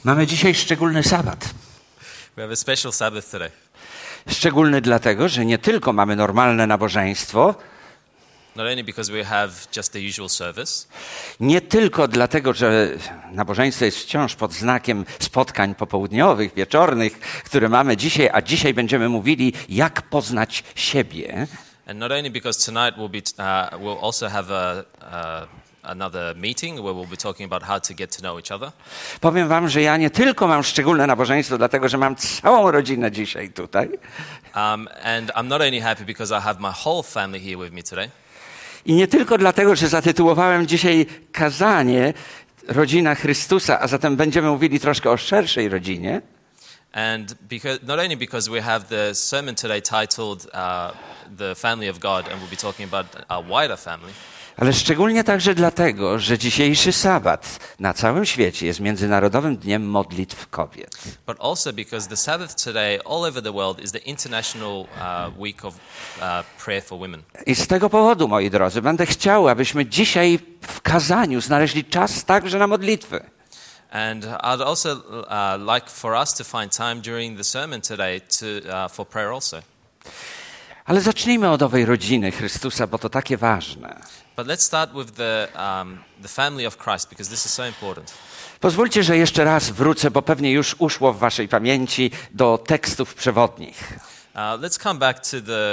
Mamy dzisiaj szczególny sabat. We have a special Sabbath today. Szczególny dlatego, że nie tylko mamy normalne nabożeństwo, Not only because we have just the usual service, nie tylko dlatego, że nabożeństwo jest wciąż pod znakiem spotkań popołudniowych, wieczornych, które mamy dzisiaj, a dzisiaj będziemy mówili, jak poznać siebie. and not only because tonight we'll also have another meeting where we'll be talking about how to get to know each other. Powiem wam, że ja nie tylko mam szczególne nabożeństwo, dlatego że mam całą rodzinę dzisiaj tutaj. And I'm not only happy because I have my whole family here with me today. I nie tylko dlatego, że zatytułowałem dzisiaj kazanie Rodzina Chrystusa, a zatem będziemy mówili troszkę o szerszej rodzinie. And not only because we have the sermon today titled The Family of God, and we'll be talking about our wider family. Ale szczególnie także dlatego, że dzisiejszy sabat na całym świecie jest Międzynarodowym Dniem Modlitw Kobiet. But also because the Sabbath today all over the world is the International Week of Prayer for Women. I z tego powodu, moi drodzy, będę chciał, abyśmy dzisiaj w kazaniu znaleźli czas także na modlitwy. And I'd also like for us to find time during the sermon today for prayer also. Ale zacznijmy od owej rodziny Chrystusa, bo to takie ważne. But let's start with the family of Christ, because this is so important. Pozwólcie, że jeszcze raz wrócę, bo pewnie już uszło w waszej pamięci do tekstów przewodnich. Let's come back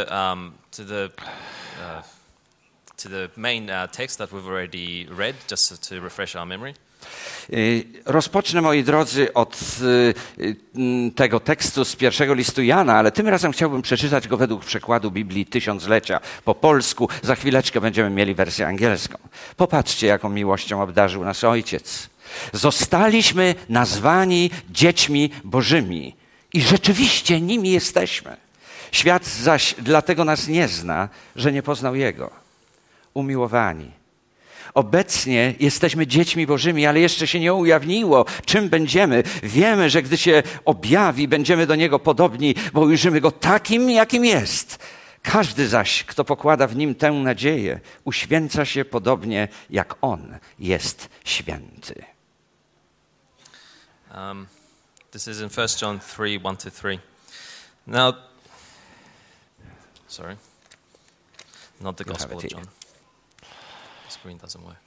to the main text that we've already read, just to refresh our memory. Rozpocznę, moi drodzy, od tego tekstu z pierwszego listu Jana, ale tym razem chciałbym przeczytać go według przekładu Biblii Tysiąclecia po polsku. Za chwileczkę będziemy mieli wersję angielską. Popatrzcie, jaką miłością obdarzył nas Ojciec. Zostaliśmy nazwani dziećmi Bożymi i rzeczywiście nimi jesteśmy. Świat zaś dlatego nas nie zna, że nie poznał Jego. Umiłowani. Obecnie jesteśmy dziećmi Bożymi, ale jeszcze się nie ujawniło, czym będziemy. Wiemy, że gdy się objawi, będziemy do Niego podobni, bo ujrzymy Go takim, jakim jest. Każdy zaś, kto pokłada w Nim tę nadzieję, uświęca się podobnie, jak On jest święty. This is in 1 John 3, 1-3. Now, sorry, not the Gospel of John. The screen doesn't work.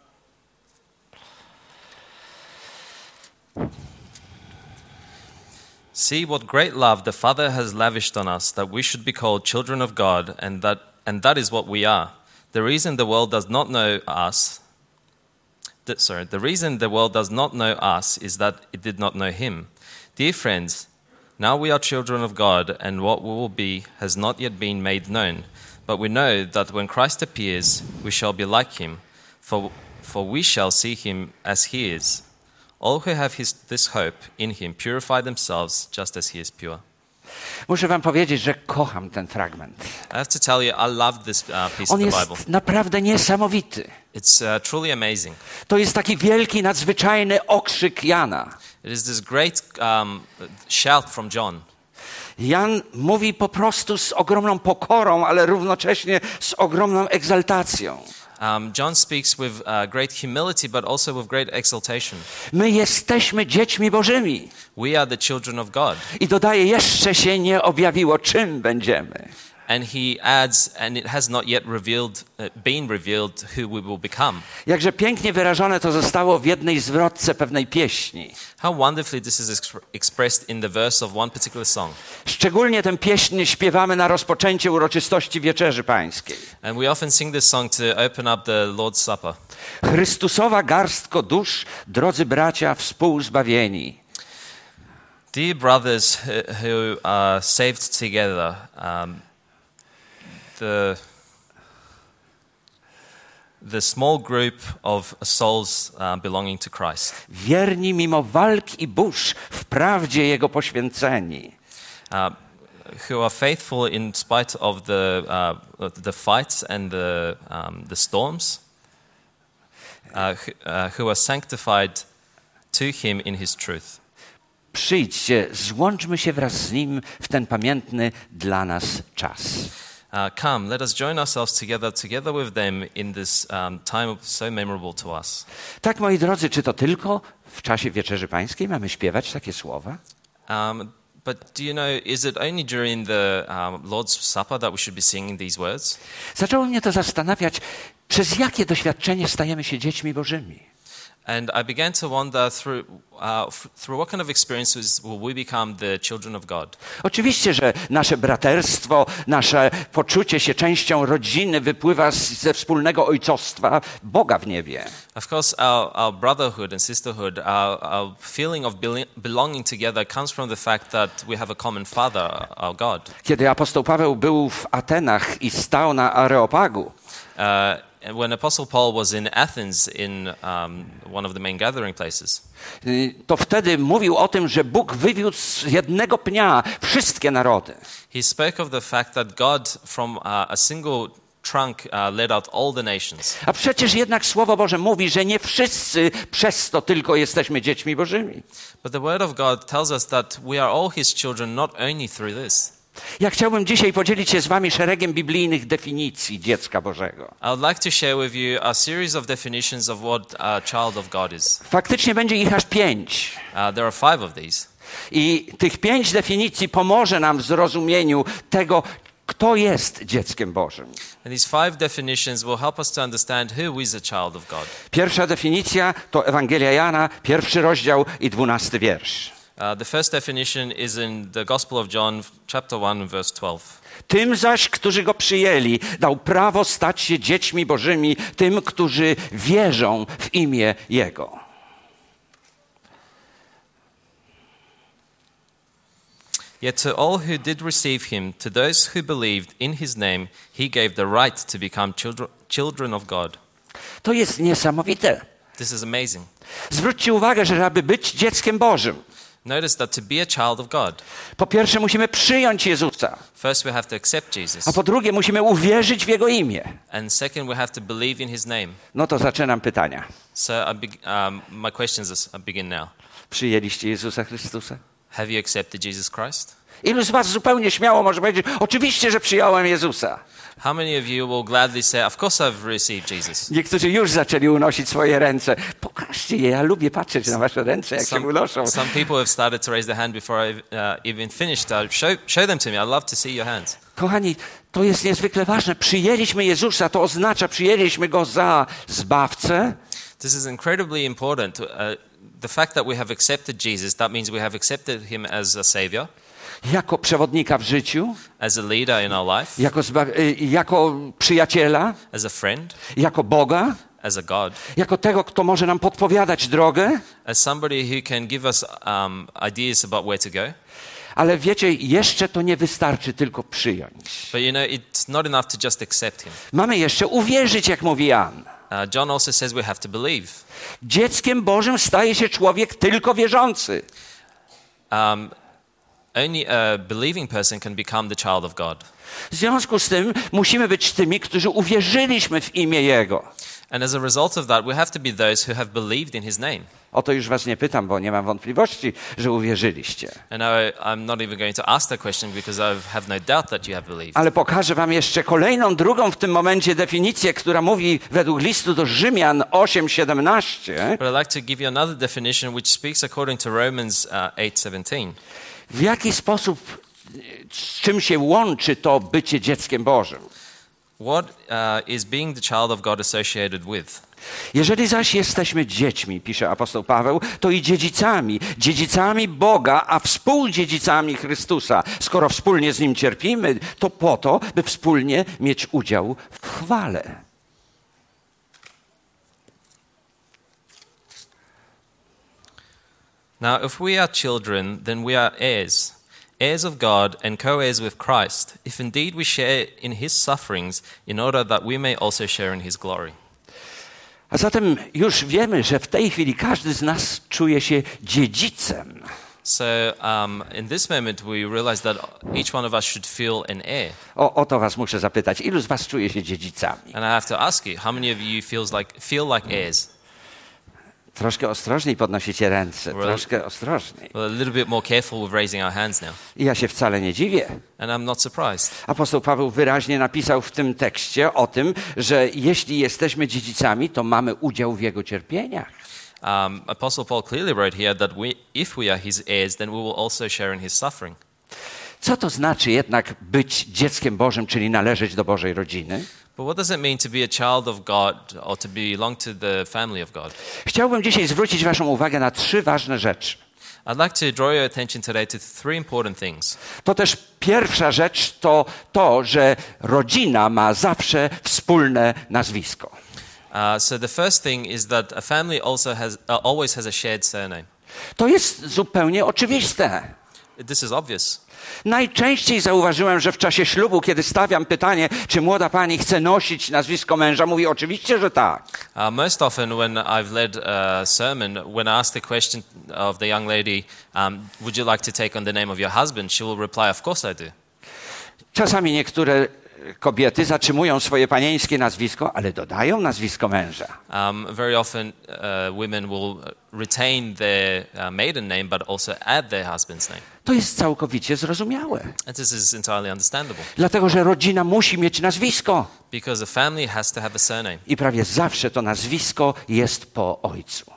See what great love the Father has lavished on us, that we should be called children of God, and that is what we are. The reason the world does not know us, the reason the world does not know us is that it did not know Him. Dear friends, now we are children of God, and what we will be has not yet been made known. But we know that when Christ appears, we shall be like Him, for we shall see Him as He is. All who have this hope in Him purify themselves just as He is pure. Muszę wam powiedzieć, że kocham ten fragment. I have to tell you, I love this piece On of the Bible. jest naprawdę niesamowity. It's truly amazing. To jest taki wielki, nadzwyczajny okrzyk Jana. It is this great shout from John. Jan mówi po prostu z ogromną pokorą, ale równocześnie z ogromną egzaltacją. John speaks with great humility, but also with great exaltation. My jesteśmy dziećmi Bożymi. We are the children of God. I dodaje, jeszcze się nie objawiło, czym będziemy. And he adds, and it has not yet been revealed who we will become. Jakże pięknie wyrażone to zostało w jednej zwrotce pewnej pieśni. How wonderfully this is expressed in the verse of one particular song. Szczególnie tę pieśń śpiewamy na rozpoczęcie uroczystości Wieczerzy Pańskiej. And we often sing this song to open up the Lord's Supper. Chrystusowa garstko dusz, drodzy bracia współzbawieni. Dear brothers who are saved together, the small group of souls belonging to Christ. Wierni mimo walk i burz, wprawdzie Jego poświęceni. Who are faithful in spite of the fights and the storms. Who are sanctified to Him in His truth. Przyjdźcie, złączmy się wraz z Nim w ten pamiętny dla nas czas. Come, let us join ourselves together with them in this time so memorable to us. Tak, moi drodzy, czy to tylko w czasie Wieczerzy Pańskiej mamy śpiewać takie słowa? But do you know, is it only during the Lord's Supper that we should be singing these words? Zaczęło mnie to zastanawiać, przez jakie doświadczenie stajemy się dziećmi Bożymi. And I began to wonder through what kind of experiences will we become the children of God? Oczywiście, że nasze braterstwo, nasze poczucie się częścią rodziny wypływa ze wspólnego ojcostwa Boga w niebie. Of course, our brotherhood and sisterhood, our feeling of belonging together comes from the fact that we have a common Father, our God. Kiedy apostoł Paweł był w Atenach i stał na Areopagu, When Apostle Paul was in Athens in one of the main gathering places, to wtedy mówił o tym, że Bóg wywiódł z jednego pnia wszystkie narody. he spoke of the fact that God from a single trunk led out all the nations. A przecież jednak Słowo Boże mówi, że nie wszyscy przez to tylko jesteśmy dziećmi Bożymi. But the Word of God tells us that we are all His children not only through this. Ja chciałbym dzisiaj podzielić się z wami szeregiem biblijnych definicji dziecka Bożego. I would like to share with you a series of definitions of what a child of God is. Faktycznie będzie ich aż 5. There are 5 of these. I tych 5 definicji pomoże nam w zrozumieniu tego, kto jest dzieckiem Bożym. And these 5 definitions will help us to understand who is a child of God. Pierwsza definicja to Ewangelia Jana, 1 rozdział i 12 wiersz. The first definition is in the Gospel of John, chapter 1, verse 12. Tym zaś, którzy go przyjęli, dał prawo stać się dziećmi Bożymi, tym, którzy wierzą w imię Jego. Yet to all who did receive him, to those who believed in his name, he gave the right to become children of God. To jest niesamowite. This is amazing. Zwróćcie uwagę, że aby być dzieckiem Bożym, Notice that to be a child of God, po pierwsze musimy przyjąć Jezusa, first we have to accept Jesus, a po drugie musimy uwierzyć w Jego imię. and second we have to believe in his name. No to zaczynam pytania. So my questions begin now. Przyjęliście Jezusa Chrystusa? Have you accepted Jesus Christ? Ilu z was zupełnie śmiało może powiedzieć, oczywiście, że przyjąłem Jezusa. How many of you will gladly say, of course I've received Jesus? Niektórzy już zaczęli unosić swoje ręce. Pokażcie je, ja lubię patrzeć na wasze ręce, jak się unoszą. Some people have started to raise their hand before I've even finished. Show them to me. I'd love to see your hands. Kochani, to jest niezwykle ważne. Przyjęliśmy Jezusa, to oznacza, przyjęliśmy Go za Zbawcę. This is incredibly important. The fact that we have accepted Jesus, that means we have accepted him as a savior, Jako przewodnika w życiu, as a leader in our life, jako przyjaciela, as a friend, jako Boga, as a God, jako tego, kto może nam podpowiadać drogę. as somebody who can give us ideas about where to go. Ale wiecie, jeszcze to nie wystarczy tylko przyjąć. But you know, it's not enough to just accept him. Mamy jeszcze uwierzyć, jak mówi Jan. John also says we have to believe. Dzieckiem Bożym staje się człowiek tylko wierzący. Only a believing person can become the child of God. W związku z tym musimy być tymi, którzy uwierzyliśmy w imię Jego. And as a result of that, we have to be those who have believed in his name. O to już was nie pytam, bo nie mam wątpliwości, że uwierzyliście. And I'm not even going to ask that question because I have no doubt that you have believed. Ale pokażę wam jeszcze kolejną, drugą w tym momencie definicję, która mówi według listu do Rzymian 8:17. But I'd like to give you another definition which speaks according to Romans 8:17. W jaki sposób, z czym się łączy to bycie dzieckiem Bożym? What is being the child of God associated with? Jeżeli zaś jesteśmy dziećmi, pisze apostoł Paweł, to i dziedzicami, dziedzicami Boga, a współdziedzicami Chrystusa. Skoro wspólnie z Nim cierpimy, to po to, by wspólnie mieć udział w chwale. Now, if we are children, then we are heirs, heirs of God and co-heirs with Christ, if indeed we share in his sufferings, in order that we may also share in his glory. A zatem już wiemy, że w tej chwili każdy z nas czuje się dziedzicem. So in this moment we realize that each one of us should feel an heir. O to was muszę zapytać. Ilu z was czuje się dziedzicami? And I have to ask you, how many of you feel like heirs? Troszkę ostrożniej podnosicie ręce, troszkę ostrożniej. We're a little bit more careful with raising our hands now. I ja się wcale nie dziwię. And I'm not surprised. Apostoł Paweł wyraźnie napisał w tym tekście o tym, że jeśli jesteśmy dziedzicami, to mamy udział w jego cierpieniach. Apostle Paul clearly wrote here that if we are his heirs, then we will also share in his suffering. Co to znaczy jednak być dzieckiem Bożym, czyli należeć do Bożej rodziny? But what does it mean to be a child of God or to belong to the family of God? Chciałbym dzisiaj zwrócić waszą uwagę na 3 ważne rzeczy. I'd like to draw your attention today to 3 important things. To też pierwsza rzecz to, że rodzina ma zawsze wspólne nazwisko. So the first thing is that a family also always has a shared surname. To jest zupełnie oczywiste. This is obvious. Najczęściej zauważyłem, że w czasie ślubu, kiedy stawiam pytanie, czy młoda pani chce nosić nazwisko męża, mówi oczywiście, że tak. Most often when I've led a sermon, when I ask the question of the young lady, would you like to take on the name of your husband, she will reply, of course I do. Czasami niektóre kobiety zatrzymują swoje panieńskie nazwisko, ale dodają nazwisko męża. Very often women will retain their maiden name but also add their husband's name. To jest całkowicie zrozumiałe. And this is entirely understandable. Dlatego, że rodzina musi mieć nazwisko. Because a family has to have a surname. I prawie zawsze to nazwisko jest po ojcu.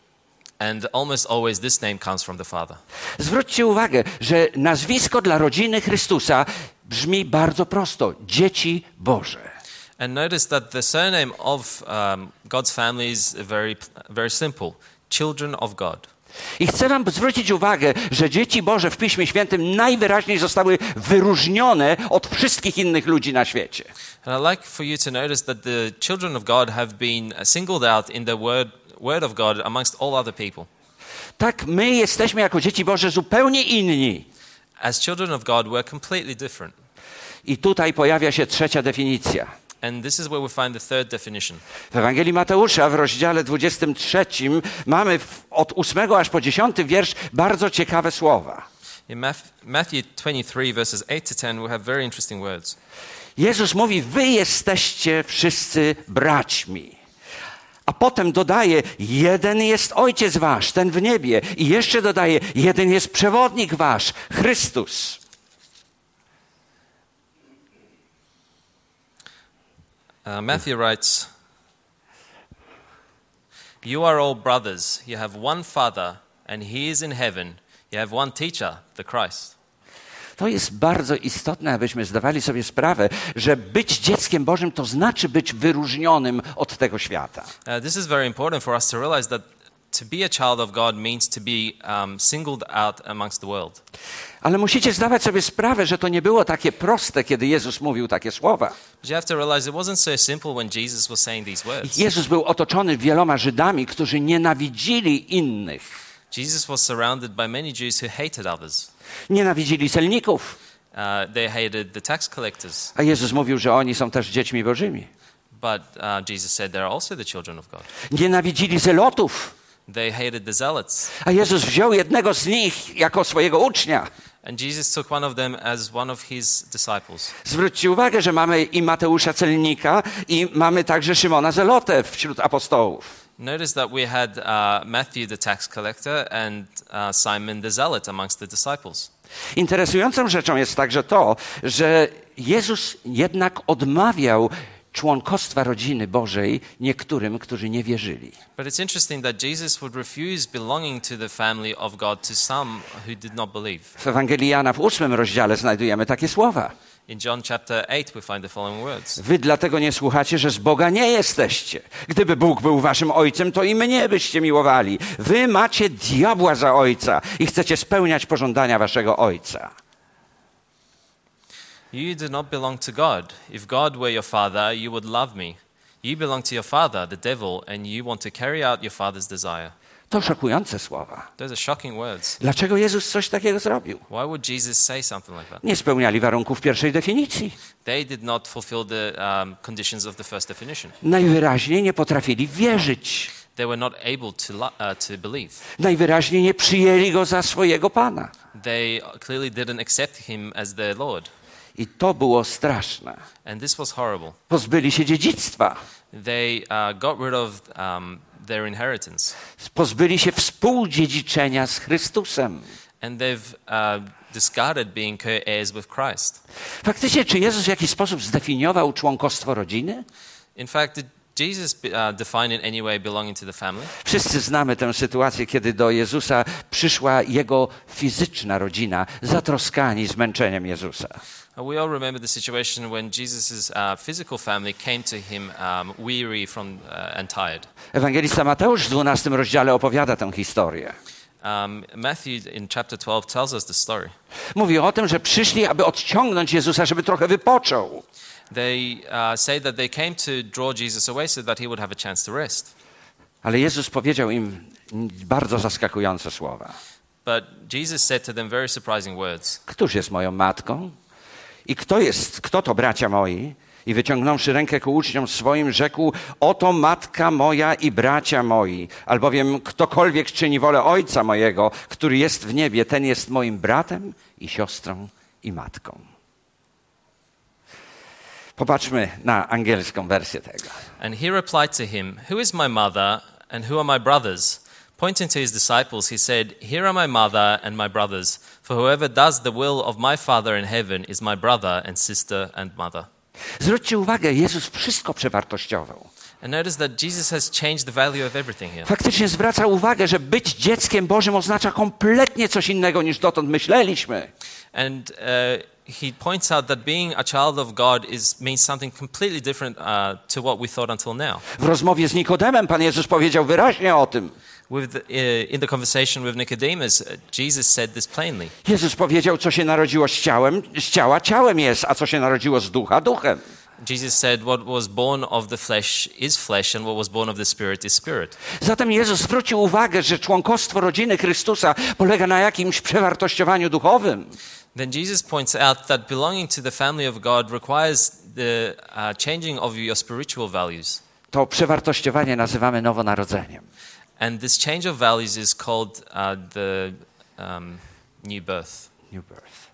And almost always this name comes from the father. Zwróćcie uwagę, że nazwisko dla rodziny Chrystusa brzmi bardzo prosto. Dzieci Boże. And notice that the surname of God's family is very simple. Children of God. I chcę wam zwrócić uwagę, że dzieci Boże w Piśmie Świętym najwyraźniej zostały wyróżnione od wszystkich innych ludzi na świecie. And I'd like for you to notice that the children of God have been singled out in the word of God amongst all other people. Tak, my jesteśmy jako dzieci Boże zupełnie inni. As children of God, we're completely different. I tutaj pojawia się trzecia definicja. And this is where we find the third definition. W Ewangelii Mateusza w rozdziale 23 mamy od 8 aż po 10 wiersz bardzo ciekawe słowa. In Matthew 23 verses 8 to 10 we have very interesting words. Jezus mówi, wy jesteście wszyscy braćmi. A potem dodaje, jeden jest Ojciec wasz, ten w niebie. I jeszcze dodaje, jeden jest przewodnik wasz, Chrystus. Matthew writes, you are all brothers, you have one Father, and He is in heaven. You have one teacher, the Christ. To jest bardzo istotne, abyśmy zdawali sobie sprawę, że być dzieckiem Bożym to znaczy być wyróżnionym od tego świata. This is very important for us to realize that to be a child of God means to be singled out amongst the world. Ale musicie zdawać sobie sprawę, że to nie było takie proste, kiedy Jezus mówił takie słowa. But you have to realize it wasn't so simple when Jesus was saying these words. Jezus był otoczony wieloma Żydami, którzy nienawidzili innych. Jesus was surrounded by many Jews who hated others. Nienawidzili celników. They hated the tax collectors. A Jezus mówił, że oni są też dziećmi Bożymi. But Jesus said they're also the children of God. Nienawidzili zelotów. They hated the zealots. A Jezus wziął jednego z nich jako swojego ucznia. And Jesus took one of them as one of his disciples. Zwróćcie uwagę, że mamy i Mateusza celnika i mamy także Szymona zelotę wśród apostołów. Notice that we had Matthew the tax collector and Simon the zealot amongst the disciples. Interesującą rzeczą jest także to, że Jezus jednak odmawiał członkostwa rodziny Bożej niektórym, którzy nie wierzyli. But it's interesting that Jesus would refuse belonging to the family of God to some who did not believe. W Ewangelii Jana w 8 rozdziale znajdujemy takie słowa. In John chapter 8 we find the following words. Wy dlatego nie słuchacie, że z Boga nie jesteście. Gdyby Bóg był waszym ojcem, to i mnie byście miłowali. Wy macie diabła za ojca i chcecie spełniać pożądania waszego ojca. You do not belong to God. If God were your father, you would love me. You belong to your father, the devil, and you want to carry out your father's desire. To szokujące słowa. Those are shocking words. Dlaczego Jezus coś takiego zrobił? Why would Jesus say something like that? Nie spełniali warunków pierwszej definicji. They did not fulfill the conditions of the first definition. Najwyraźniej nie potrafili wierzyć. They were not able to believe. Najwyraźniej nie przyjęli Go za swojego Pana. They clearly didn't accept him as their Lord. I to było straszne. And this was horrible. Pozbyli się dziedzictwa. They got rid of their inheritance. Pozbyli się współdziedziczenia z Chrystusem. And they've discarded being co-heirs with Christ. Faktycznie, czy Jezus w jakiś sposób zdefiniował członkostwo rodziny? In fact, did Jesus define in any way belonging to the family? Wszyscy znamy tę sytuację, kiedy do Jezusa przyszła jego fizyczna rodzina, zatroskani zmęczeniem Jezusa. We all remember the situation when Jesus' physical family came to him weary and tired. Ewangelista Mateusz w 12 rozdziale opowiada tę historię. Matthew in chapter 12 tells us the story. Mówi o tym, że przyszli, aby odciągnąć Jezusa, żeby trochę wypoczął. They say that they came to draw Jesus away so that he would have a chance to rest. Ale Jezus powiedział im bardzo zaskakujące słowa. But Jesus said to them very surprising words. Któż jest moją matką? I kto to bracia moi? I wyciągnąwszy rękę ku uczniom swoim, rzekł: oto matka moja i bracia moi. Albowiem ktokolwiek czyni wolę Ojca mojego, który jest w niebie, ten jest moim bratem i siostrą i matką. Popatrzmy na angielską wersję tego. And he replied to him, who is my mother and who are my brothers? Pointing to his disciples, he said, here are my mother and my brothers. For whoever does the will of my Father in heaven is my brother and sister and mother. Zwróćcie uwagę, Jezus wszystko przewartościował. And notice that Jesus has changed the value of everything here. Faktycznie zwraca uwagę, że być dzieckiem Bożym oznacza kompletnie coś innego niż dotąd myśleliśmy. And he points out that being a child of God means something completely different to what we thought until now. W rozmowie z Nikodemem Pan Jezus powiedział wyraźnie o tym. In the conversation with Nicodemus, Jesus said this plainly. Jezus powiedział, co się narodziło z ciała, ciałem jest, a co się narodziło z ducha, duchem. Jesus said, what was born of the flesh is flesh, and what was born of the spirit is spirit. Zatem Jezus zwrócił uwagę, że członkostwo rodziny Chrystusa polega na jakimś przewartościowaniu duchowym. Then Jesus points out that belonging to the family of God requires the changing of your spiritual values. To przewartościowanie nazywamy nowonarodzeniem. And this change of values is called the new birth. New birth.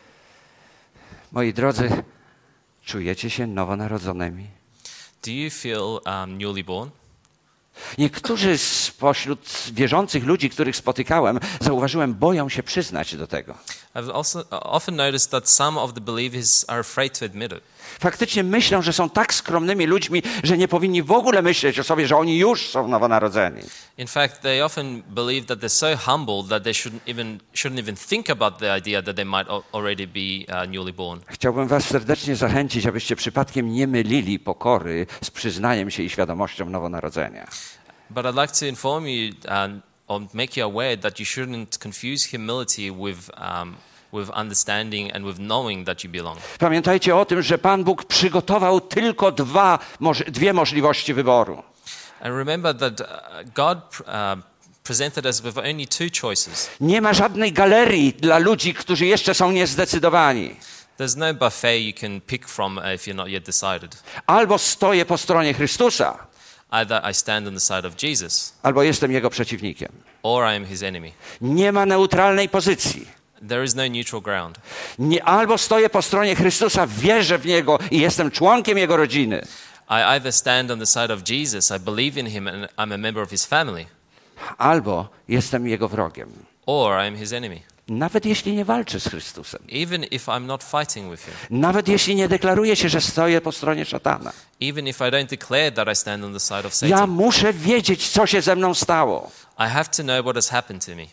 Moi drodzy, czujecie się nowonarodzonymi? Do you feel newly born? Niektórzy spośród wierzących ludzi, których spotykałem, zauważyłem, boją się przyznać do tego. I've also often noticed that some of the believers are afraid to admit it. Faktycznie myślą, że są tak skromnymi ludźmi, że nie powinni w ogóle myśleć o sobie, że oni już są nowonarodzeni. In fact, they often believe that they're so humble that they shouldn't even think about the idea that they might already be newly born. Chciałbym was serdecznie zachęcić, abyście przypadkiem nie mylili pokory z przyznaniem się i świadomością nowonarodzenia. But I'd like to inform you or make you aware that you shouldn't confuse humility with understanding and with knowing that you belong. Pamiętajcie o tym, że Pan Bóg przygotował tylko dwie możliwości wyboru. And remember that God presented us with only two choices. Nie ma żadnej galerii dla ludzi, którzy jeszcze są niezdecydowani. There's no buffet you can pick from if you're not yet decided. Albo stoję po stronie Chrystusa, Either I stand on the side of Jesus, albo jestem Jego przeciwnikiem. or I am his enemy. Nie ma neutralnej pozycji. There is no neutral ground. Albo stoję po stronie Chrystusa, wierzę w Niego i jestem członkiem Jego rodziny. I either stand on the side of Jesus, I believe in him and I'm a member of his family, Albo jestem Jego wrogiem. or I am his enemy. Nawet jeśli nie walczę z Chrystusem. Even if I'm not fighting with him. Nawet jeśli nie deklaruję się, że stoję po stronie szatana. Even if I don't declare that I stand on the side of Ja Satan. muszę wiedzieć, co się ze mną stało. I have to know what has happened to me.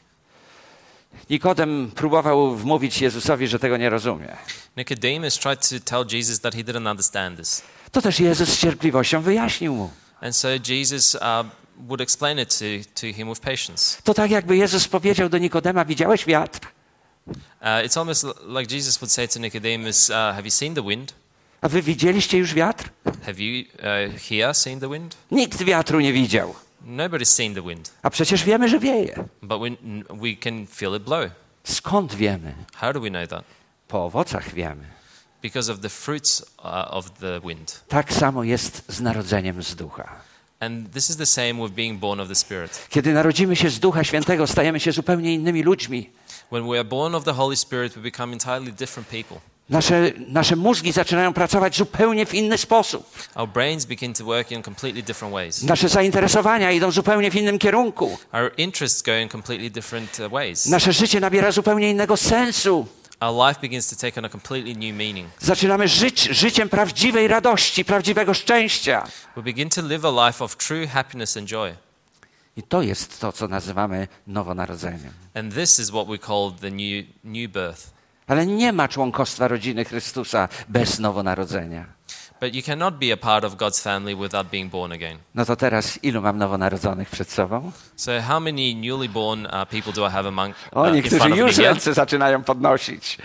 Nikodem próbował wmówić Jezusowi, że tego nie rozumie. Nicodemus tried to tell Jesus that he didn't understand this. To też Jezus z cierpliwością wyjaśnił mu. And so Jesus would explain it to him with patience. To tak jakby Jezus powiedział do Nikodema, widziałeś wiatr? It's almost like Jesus would say to Nicodemus, have you seen the wind? A wy widzieliście już wiatr? Have you here seen the wind? Nikt wiatru nie widział. Nobody's seen the wind, A przecież wiemy, że wieje. but we can feel it blow. Skąd wiemy? How do we know that? Po owocach wiemy. Because of the fruits of the wind. Tak samo jest z narodzeniem z ducha. And this is the same with being born of the Spirit. Kiedy narodzimy się z Ducha Świętego, stajemy się zupełnie innymi ludźmi. When we are born of the Holy Spirit, we become entirely different people. Nasze mózgi zaczynają pracować zupełnie w inny sposób. Our brains begin to work in completely different ways. Nasze zainteresowania idą zupełnie w innym kierunku. Our interests go in completely different ways. Nasze życie nabiera zupełnie innego sensu. Our life begins to take on a completely new meaning. Zaczynamy żyć życiem prawdziwej radości, prawdziwego szczęścia. We begin to live a life of true happiness and joy. I to jest to, co nazywamy nowonarodzeniem. And this is what we call the new birth. Ale nie ma członkostwa rodziny Chrystusa bez nowonarodzenia. But you cannot be a part of God's family without being born again. No to teraz ilu mam nowonarodzonych przed sobą? So how many newly born people do I have among O, in niektórzy front of już me here? ręce zaczynają podnosić.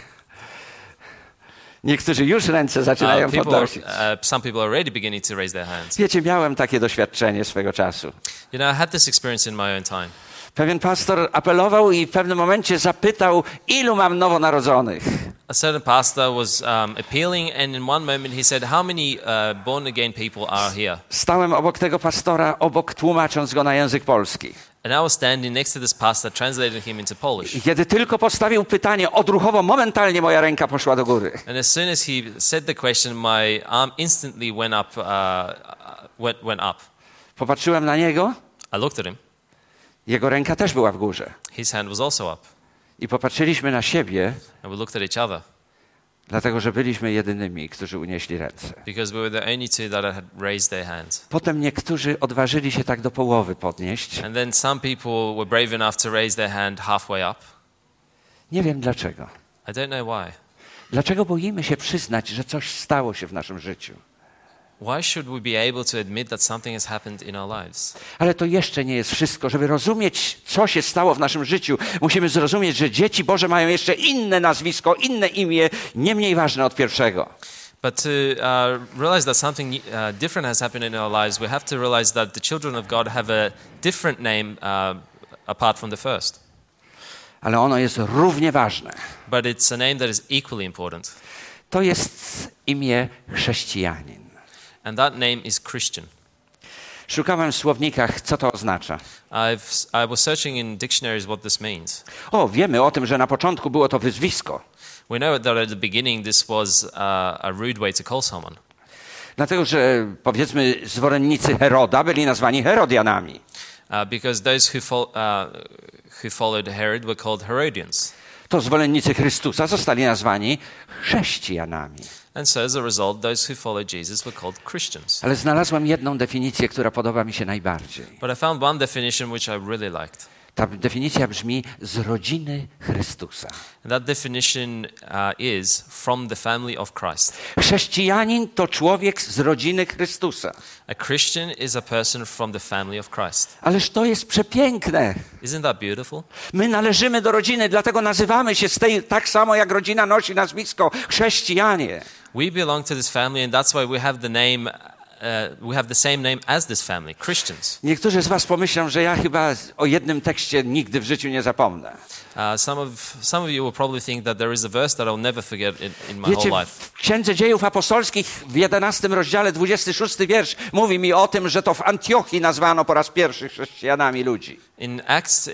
Niektórzy już ręce zaczynają podnosić. Some people are already beginning to raise their hands. Wiecie, miałem takie doświadczenie swego czasu. You know, I had this experience in my own time. Pewien pastor apelował i w pewnym momencie zapytał, ilu mam nowonarodzonych. A certain pastor was appealing, and in one moment he said, "How many born-again people are here?" Stałem obok tego pastora, tłumacząc go na język polski. And I was standing next to this pastor, translating him into Polish. I kiedy tylko postawił pytanie, odruchowo, momentalnie moja ręka poszła do góry. And as soon as he said the question, my arm instantly went up. Popatrzyłem na niego, I looked at him. jego ręka też była w górze. His hand was also up. I popatrzyliśmy na siebie, And we looked at each other dlatego że byliśmy jedynymi, którzy unieśli ręce. because we were the only two that had raised their hands. Potem niektórzy odważyli się tak do połowy podnieść. And then some people were brave enough to raise their hand halfway up. Nie wiem dlaczego. I don't know why. Dlaczego boimy się przyznać, że coś stało się w naszym życiu? Why should we be able to admit that something has happened in our lives? Ale to jeszcze nie jest wszystko. Żeby rozumieć, co się stało w naszym życiu, musimy zrozumieć, że dzieci Boże mają jeszcze inne nazwisko, inne imię, nie mniej ważne od pierwszego. But to realize that something different has happened in our lives, we have to realize that the children of God have a different name apart from the first. Ale ono jest równie ważne. But it's a name that is equally important. To jest imię chrześcijanin. And that name is Christian. Szukałem w słownikach, co to oznacza. I was searching in dictionaries what this means. Wiemy o tym, że na początku było to wyzwisko. We know that at the beginning this was a rude way to call someone. Dlatego, że powiedzmy zwolennicy Heroda byli nazwani Herodianami. Because those who followed Herod were called Herodians. To zwolennicy Chrystusa zostali nazwani chrześcijanami. And so as a result, those who followed Jesus were called Christians. Ale znalazłem jedną definicję, która podoba mi się najbardziej. But I found one definition which I really liked. Ta definicja brzmi z rodziny Chrystusa. And that definition is from the family of Christ. Chrześcijanin to człowiek z rodziny Chrystusa. A Christian is a person from the family of Christ. Ależ to jest przepiękne. Isn't that beautiful? My należymy do rodziny, dlatego nazywamy się tak samo jak rodzina nosi nazwisko chrześcijanie. We belong to this family, and that's why we have the name. We have the same name as this family, Christians. Niektórzy z was pomyślą, że ja chyba o jednym tekście nigdy w życiu nie zapomnę. Some of you will probably think that there is a verse that I'll never forget in my Wiecie, whole life. w Księdze Dziejów Apostolskich w 11 rozdziale 26 wiersz mówi mi o tym, że to w Antiochii nazwano po raz pierwszy chrześcijanami ludzi. In Acts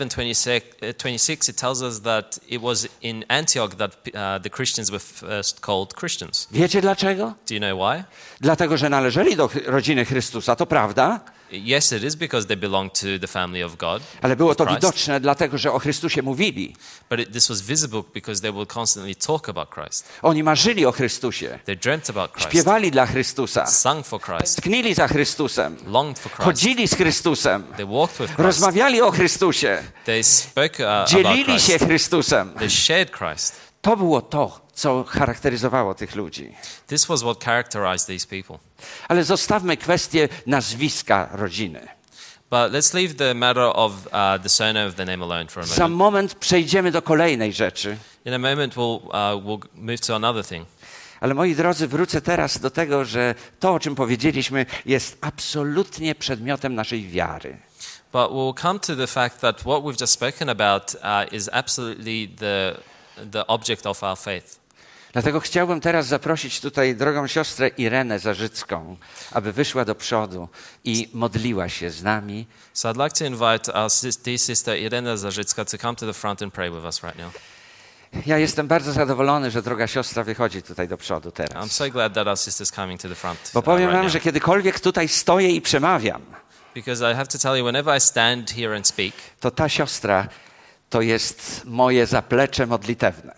11:26 it tells us that it was in Antioch that the Christians were first called Christians. Wiecie dlaczego? Do you know why? Dlatego, że należeli do rodziny Chrystusa, to prawda, Yes, it is because they belong to the family of God. ale było to Christ. widoczne dlatego, że o Chrystusie mówili. But this was visible because they would constantly talk about Christ. Oni marzyli o Chrystusie, They dreamt about Christ, śpiewali dla Chrystusa, sung for Christ, tęsknili za Chrystusem, longed for Christ. chodzili z Chrystusem, They walked with Christ. rozmawiali o Chrystusie, They spoke about dzielili Christ. się Chrystusem. They shared Christ. To było to, co charakteryzowało tych ludzi. This was what characterized these people. Ale zostawmy kwestię nazwiska rodziny. But let's leave the matter of the surname of the name alone for a Za moment. moment przejdziemy do kolejnej rzeczy. In a moment, we'll move to another thing. Ale moi drodzy, wrócę teraz do tego, że to, o czym powiedzieliśmy, jest absolutnie przedmiotem naszej wiary. But we'll come to the fact that what we've just spoken about is absolutely the object of our faith. Dlatego chciałbym teraz zaprosić tutaj drogą siostrę Irenę Zarzycką, aby wyszła do przodu i modliła się z nami. So I'd like to invite our dear sister Irena Zarzycka to come to the front and pray with us right now. Ja jestem bardzo zadowolony, że droga siostra wychodzi tutaj do przodu I'm teraz. so glad that our sister's coming to the front Bo powiem right wam, now. że kiedykolwiek tutaj stoję i przemawiam, Because I have to tell you, whenever I stand here and speak, to ta siostra to jest moje zaplecze modlitewne.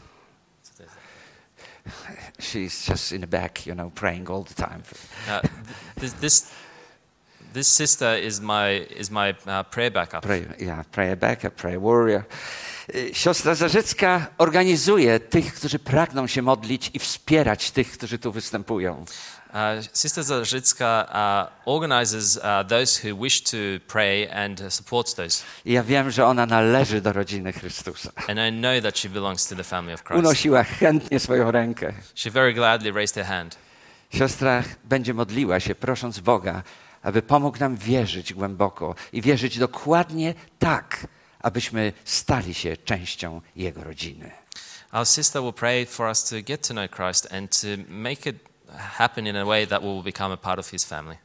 She's just in the back, praying all the time. this sister is my prayer backup. Prayer backup, prayer warrior. Siostra Zarzycka organizuje tych, którzy pragną się modlić i wspierać tych, którzy tu występują. Sister Zarzycka organizes those who wish to pray and supports those. I ja wiem, że ona należy do rodziny Chrystusa. And I know that she belongs to the family of Christ. Unosiła chętnie swoją rękę. She very gladly raised her hand. Siostra będzie modliła się, prosząc Boga, aby pomógł nam wierzyć głęboko i wierzyć dokładnie tak, abyśmy stali się częścią Jego rodziny. Our sister will pray for us to get to know Christ and to make it happen in a way that we will become a part of His family.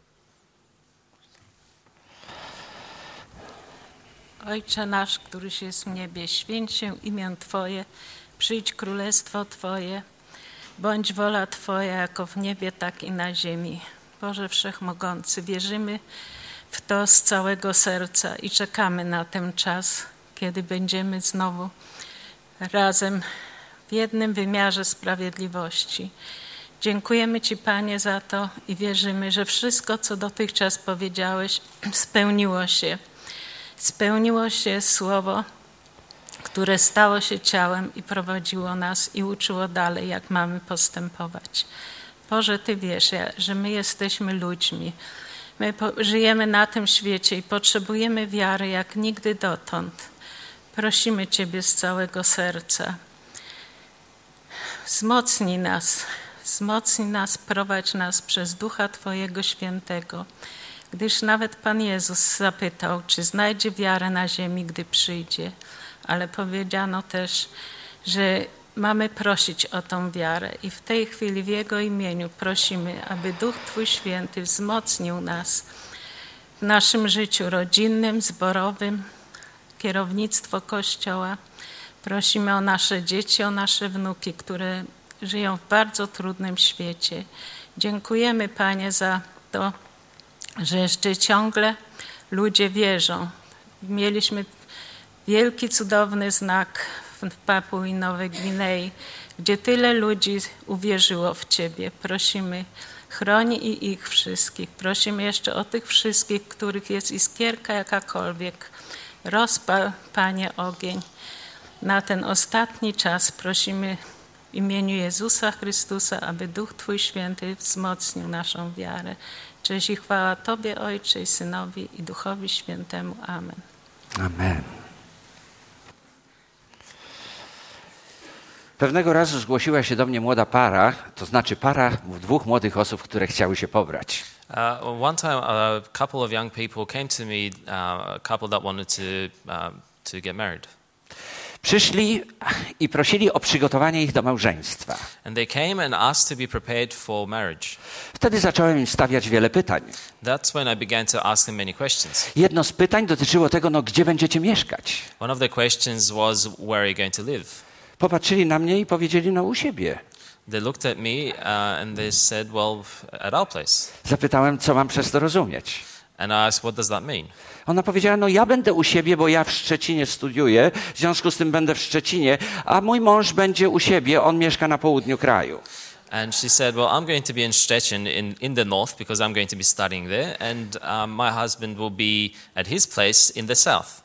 Ojcze nasz, któryś jest w niebie, święć się imię Twoje, przyjdź królestwo Twoje, bądź wola Twoja jako w niebie, tak i na ziemi. Boże Wszechmogący, wierzymy w to z całego serca i czekamy na ten czas, kiedy będziemy znowu razem w jednym wymiarze sprawiedliwości. Dziękujemy Ci, Panie, za to i wierzymy, że wszystko, co dotychczas powiedziałeś, spełniło się. Spełniło się słowo, które stało się ciałem i prowadziło nas i uczyło dalej, jak mamy postępować. Boże, Ty wiesz, że my jesteśmy ludźmi. My żyjemy na tym świecie i potrzebujemy wiary jak nigdy dotąd. Prosimy Ciebie z całego serca. Wzmocnij nas, prowadź nas przez Ducha Twojego Świętego. Gdyż nawet Pan Jezus zapytał, czy znajdzie wiarę na ziemi, gdy przyjdzie. Ale powiedziano też, że mamy prosić o tą wiarę i w tej chwili w Jego imieniu prosimy, aby Duch Twój Święty wzmocnił nas w naszym życiu rodzinnym, zborowym, kierownictwo Kościoła. Prosimy o nasze dzieci, o nasze wnuki, które żyją w bardzo trudnym świecie. Dziękujemy, Panie, za to, że jeszcze ciągle ludzie wierzą. Mieliśmy wielki, cudowny znak w Papui Nowej Gwinei, gdzie tyle ludzi uwierzyło w Ciebie. Prosimy, chroń i ich wszystkich. Prosimy jeszcze o tych wszystkich, których jest iskierka jakakolwiek. Rozpal, Panie, ogień. Na ten ostatni czas prosimy w imieniu Jezusa Chrystusa, aby Duch Twój Święty wzmocnił naszą wiarę. Cześć i chwała Tobie, Ojcze, i Synowi, i Duchowi Świętemu. Amen. Amen. Pewnego razu zgłosiła się do mnie młoda para, to znaczy para dwóch młodych osób, które chciały się pobrać. One time, a couple of young people came to me, a couple that wanted to get married. Przyszli i prosili o przygotowanie ich do małżeństwa. And they came and asked to be prepared for marriage. Wtedy zacząłem im stawiać wiele pytań. That's when I began to ask them many questions. Jedno z pytań dotyczyło tego, gdzie będziecie mieszkać. One of the questions was, where are you going to live? Popatrzyli na mnie i powiedzieli, u siebie. They looked at me and they said, well, at our place. Zapytałem, co mam przez to rozumieć. And I asked, what does that mean? Ona powiedziała, ja będę u siebie, bo ja w Szczecinie studiuję, w związku z tym będę w Szczecinie, a mój mąż będzie u siebie, on mieszka na południu kraju. And she said, well, I'm going to be in Szczecin in the north because I'm going to be studying there, and my husband will be at his place in the south.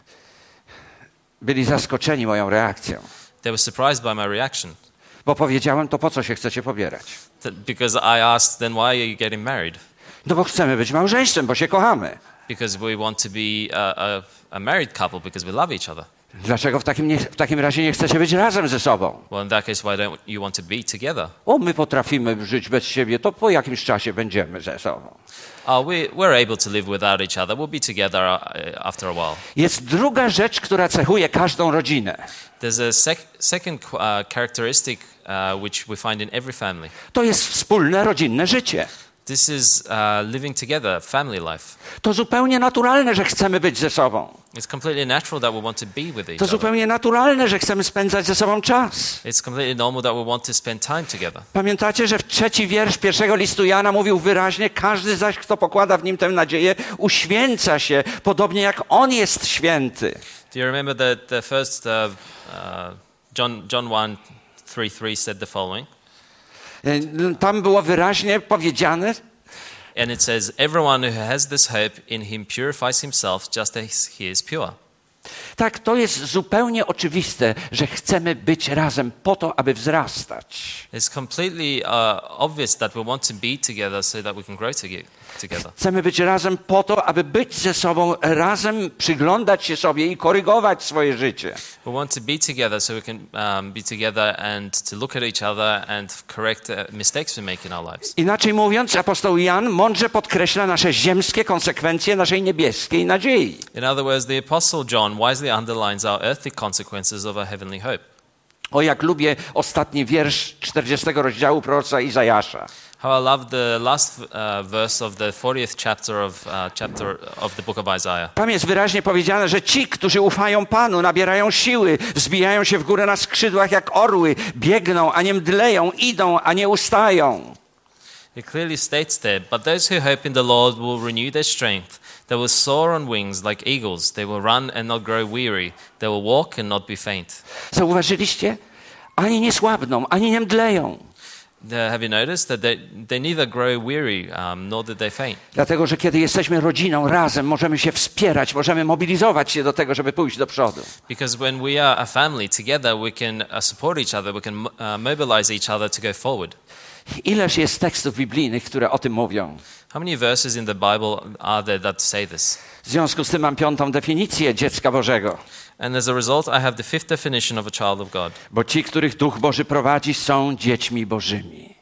Byli zaskoczeni moją reakcją, They were surprised by my reaction bo powiedziałem, to po co się chcecie pobierać? because I asked, then why are you getting married? No bo chcemy być małżeństwem, bo się kochamy. Because we want to be a married couple because we love each other. Dlaczego w takim razie nie chcecie być razem ze sobą? Well, in that case, why don't you want to be together? My potrafimy żyć bez siebie, to po jakimś czasie będziemy ze sobą. We're able to live without each other. We'll be together after a while. Jest druga rzecz, która cechuje każdą rodzinę. There's a second characteristic which we find in every family. To jest wspólne rodzinne życie. This is living together, family life. To zupełnie naturalne, że chcemy być ze sobą. It's completely natural that we want to be with each To other. zupełnie naturalne, że chcemy spędzać ze sobą czas. It's completely normal that we want to spend time together. Pamiętacie, że w 3 wiersz 1 listu Jana mówił wyraźnie, każdy zaś, kto pokłada w nim tę nadzieję, uświęca się, podobnie jak On jest święty. Do you remember the first John 1:3 said the following? Tam było wyraźnie powiedziane, And it says, everyone who has this hope in him purifies himself just as he is pure. tak, to jest zupełnie oczywiste, że chcemy być razem po to, aby wzrastać. It's completely obvious that we want to be together so that we can grow together. Chcemy być razem po to, aby być ze sobą razem, przyglądać się sobie i korygować swoje życie. We want to be together so we can be together and to look at each other and correct the mistakes we make in our lives. Inaczej mówiąc, apostoł Jan mądrze podkreśla nasze ziemskie konsekwencje naszej niebieskiej nadziei. In other words, the Apostle John wisely underlines our earthly consequences of our heavenly hope. O, jak lubię ostatni wiersz 40 rozdziału proroka Izajasza. How I love the last verse of the 40th chapter of the book of Isaiah. Tam jest wyraźnie powiedziane, że ci, którzy ufają Panu, nabierają siły, wzbijają się w górę na skrzydłach jak orły, biegną, a nie mdleją, idą, a nie ustają. It clearly states there, but those who hope in the Lord will renew their strength. They will soar on wings like eagles. They will run and not grow weary. They will walk and not be faint. Zauważyliście? Ani nie słabną, ani nie mdleją. Have you noticed that they neither grow weary nor did they faint? Dlatego, że kiedy jesteśmy rodziną razem, możemy się wspierać, możemy mobilizować się do tego, żeby pójść do przodu. Because when we are a family together, we can support each other, we can mobilize each other to go forward. Ileż jest tekstów biblijnych, które o tym mówią? How many verses in the Bible are there that say this? W związku z tym mam 5. definicję dziecka Bożego. And as a result, I have the 5th definition of a child of God. Bo ci, których Duch Boży prowadzi, są dziećmi Bożymi.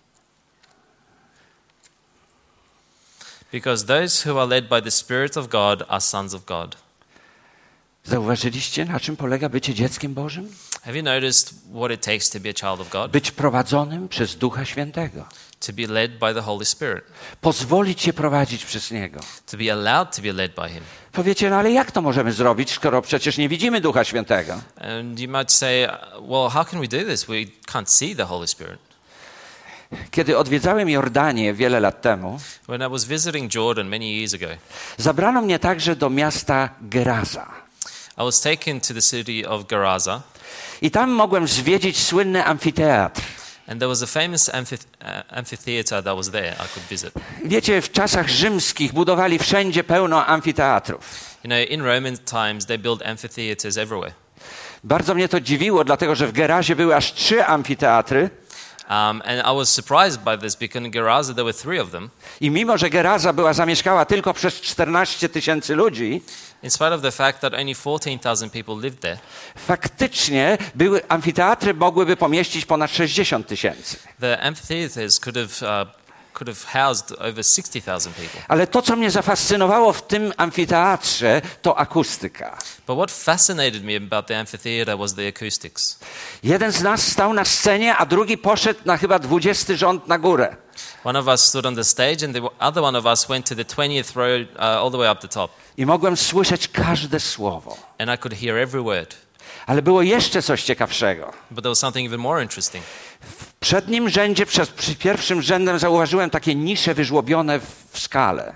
Because those who are led by the Spirit of God are sons of God. Zauważyliście, na czym polega bycie dzieckiem Bożym? Have you noticed what it takes to be a child of God? Być prowadzonym przez Ducha Świętego. To be led by the Holy Spirit. Pozwolić się prowadzić przez Niego. To be allowed to be led by Him. Powiecie, no ale jak to możemy zrobić, skoro przecież nie widzimy Ducha Świętego? And you might say, well, how can we do this? We can't see the Holy Spirit. Kiedy odwiedzałem Jordanię wiele lat temu, When I was visiting Jordan many years ago, zabrano mnie także do miasta Geraza. I was taken to the city of Geraza, I tam mogłem zwiedzić słynny amfiteatr. and there was a famous amphitheater that was there I could visit. Wiecie, w czasach rzymskich budowali wszędzie pełno amfiteatrów. You know, in Roman times, they built amphitheaters everywhere. Bardzo mnie to dziwiło, dlatego że w Gerazie były aż 3 amfiteatry. And I was surprised by this because in Geraza there were 3 of them. I mimo, że Geraza była zamieszkała tylko przez 14 000 ludzi, In spite of the fact that only 14,000 people lived there, faktycznie amfiteatry mogłyby pomieścić ponad 60 000. the amphitheaters could have housed over 60,000 people. Ale to, co mnie zafascynowało w tym amfiteatrze, to akustyka. But what fascinated me about the amphitheater was the acoustics. Jeden z nas stał na scenie, a drugi poszedł na chyba 20 rząd na górę. One of us stood on the stage and the other one of us went to the 20th row all the way up the top. I mogłem słyszeć każde słowo. And I could hear every word. Ale było jeszcze coś ciekawszego. But there was something even more interesting. W przednim rzędzie, przed pierwszym rzędem zauważyłem takie nisze wyżłobione w skale.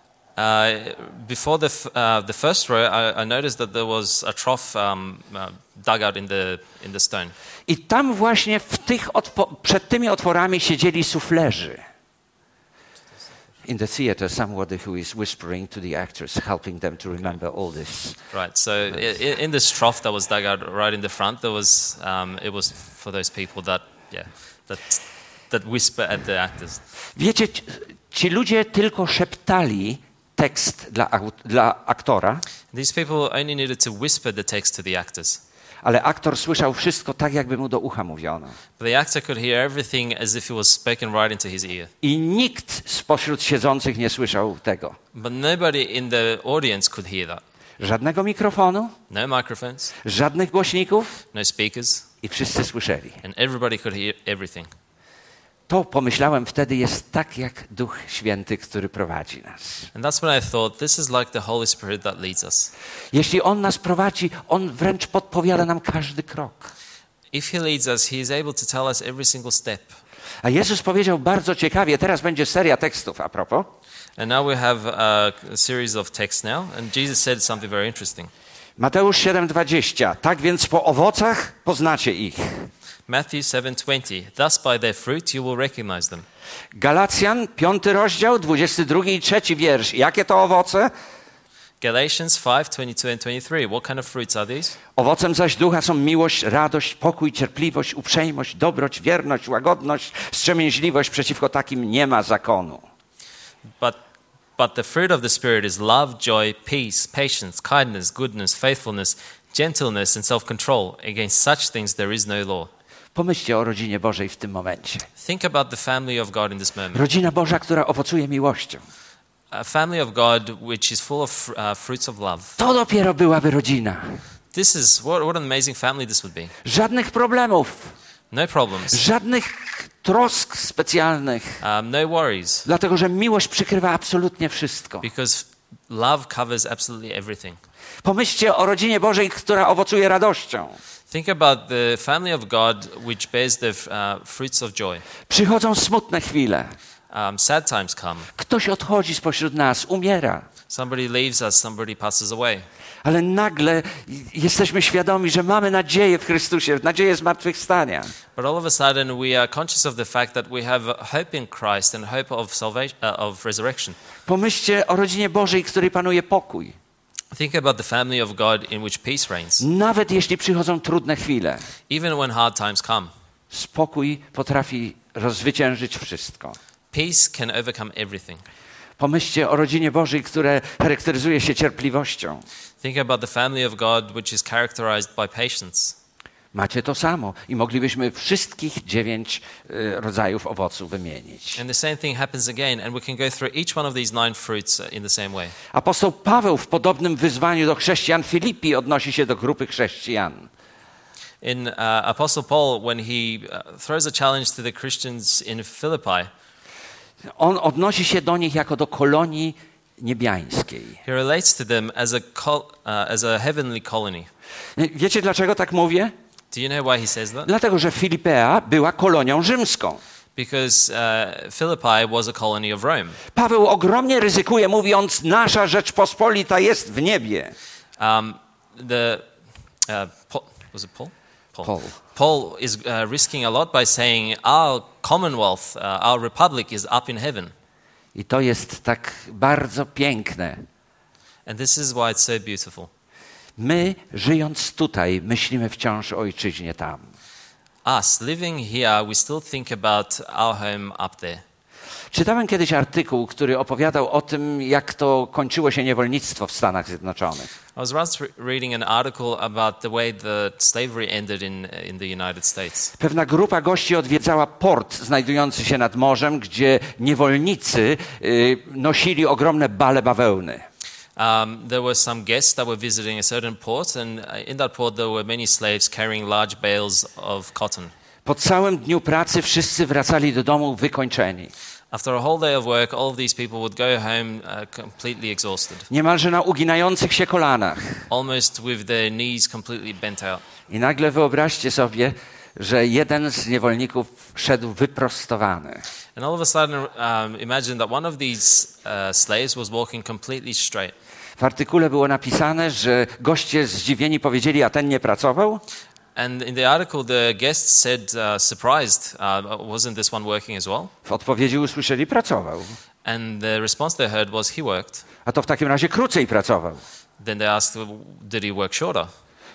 Before the first row, I noticed that there was a trough dug out in the stone. I tam właśnie przed tymi otworami siedzieli suflerzy. In the theater, somebody who is whispering to the actors, helping them to remember all this. Right. So in this trough that was dug out right in the front, there was it was for those people that whisper at the actors. Wiecie, ci ludzie tylko szeptali tekst dla aktora, These people only needed to whisper the text to the actors. ale aktor słyszał wszystko tak, jakby mu do ucha mówiono. But the actor could hear everything as if it was spoken right into his ear. I nikt spośród siedzących nie słyszał tego. But nobody in the audience could hear that. Żadnego mikrofonu, No microphones, żadnych głośników no speakers, i wszyscy słyszeli. and everybody could hear everything. To pomyślałem wtedy jest tak jak Duch Święty, który prowadzi nas. And that's when I thought, this is like the Holy Spirit that leads us. Jeśli On nas prowadzi, On wręcz podpowiada nam każdy krok. If he leads us, he is able to tell us every single step. A Jezus powiedział bardzo ciekawie, teraz będzie seria tekstów a propos. And now we have a series of texts now, and Jesus said something very interesting. Mateusz 7:20. Tak więc po owocach poznacie ich. Matthew 7:20. Thus by their fruit you will recognize them. Galacjan 5 rozdział, 22 i 3 wiersz. Jakie to owoce? Galatians 5:22 and 23. What kind of fruits are these? Owocem zaś ducha są miłość, radość, pokój, cierpliwość, uprzejmość, dobroć, wierność, łagodność, wstrzemięźliwość. Przeciwko takim nie ma zakonu. But the fruit of the Spirit is love, joy, peace, patience, kindness, goodness, faithfulness, gentleness and self-control. Against such things there is no law. Pomyślcie o rodzinie Bożej w tym momencie. Think about the family of God in this moment. Rodzina Boża, która owocuje miłością. A family of God which is full of fruits of love. To dopiero byłaby rodzina. This is what an amazing family this would be. Żadnych problemów, No problems. żadnych trosk specjalnych, No worries. dlatego że miłość przykrywa absolutnie wszystko. Because love covers absolutely everything. Pomyślcie o rodzinie Bożej, która owocuje radością. Think about the family of God which bears the fruits of joy. Przychodzą smutne chwile. Sad times come. Ktoś odchodzi spośród nas, umiera. Somebody leaves us, somebody passes away. Ale nagle jesteśmy świadomi, że mamy nadzieję w Chrystusie, nadzieję zmartwychwstania. But all of a sudden we are conscious of the fact that we have hope in Christ and hope of salvation, of resurrection. Pomyślcie o rodzinie Bożej, w której panuje pokój. Think about the family of God in which peace reigns. Nawet jeśli przychodzą trudne chwile, Even when hard times come, spokój potrafi rozwyciężyć wszystko. peace can overcome everything. Pomyślcie o rodzinie Bożej, która charakteryzuje się cierpliwością. Think about the family of God which is characterized by patience. Macie to samo i moglibyśmy wszystkich 9 rodzajów owoców wymienić. And the same thing happens again, and we can go through each one of these 9 fruits in the same way. Apostoł Paweł w podobnym wyzwaniu do chrześcijan Filipi odnosi się do grupy chrześcijan. In Apostle Paul, when he throws a challenge to the Christians in Philippi, On odnosi się do nich jako do kolonii niebiańskiej. he relates to them as a heavenly colony. Wiecie, dlaczego tak mówię? Do you know why he says that? Dlatego, że Filipea była kolonią rzymską. Because Philippi was a colony of Rome. Paweł ogromnie ryzykuje, mówiąc, nasza Rzeczpospolita jest w niebie. Was it Paul? Paul. Paul is risking a lot by saying our commonwealth, our republic is up in heaven. I to jest tak bardzo piękne. And this is why it's so beautiful. My, żyjąc tutaj, myślimy wciąż o ojczyźnie tam. Us living here, we still think about our home up there. Czytałem kiedyś artykuł, który opowiadał o tym, jak to kończyło się niewolnictwo w Stanach Zjednoczonych. I was once reading an article about the way that slavery ended in the United States. Pewna grupa gości odwiedzała port znajdujący się nad morzem, gdzie niewolnicy nosili ogromne bale bawełny. There were some guests that were visiting a certain port, and in that port there were many slaves carrying large bales of cotton. Po całym dniu pracy wszyscy wracali do domu wykończeni. After a whole day of work, all of these people would go home completely exhausted, Niemalże na uginających się kolanach. almost with their knees completely bent out. I nagle wyobraźcie sobie, że jeden z niewolników szedł wyprostowany. And all of a sudden, imagine that one of these slaves was walking completely straight. W artykule było napisane, że goście zdziwieni powiedzieli, a ten nie pracował? And in the article, the guest said, surprised, wasn't this one working as well? W odpowiedzi usłyszeli, pracował. And the response they heard was, he worked. A to w takim razie krócej pracował. Then they asked, did he work shorter?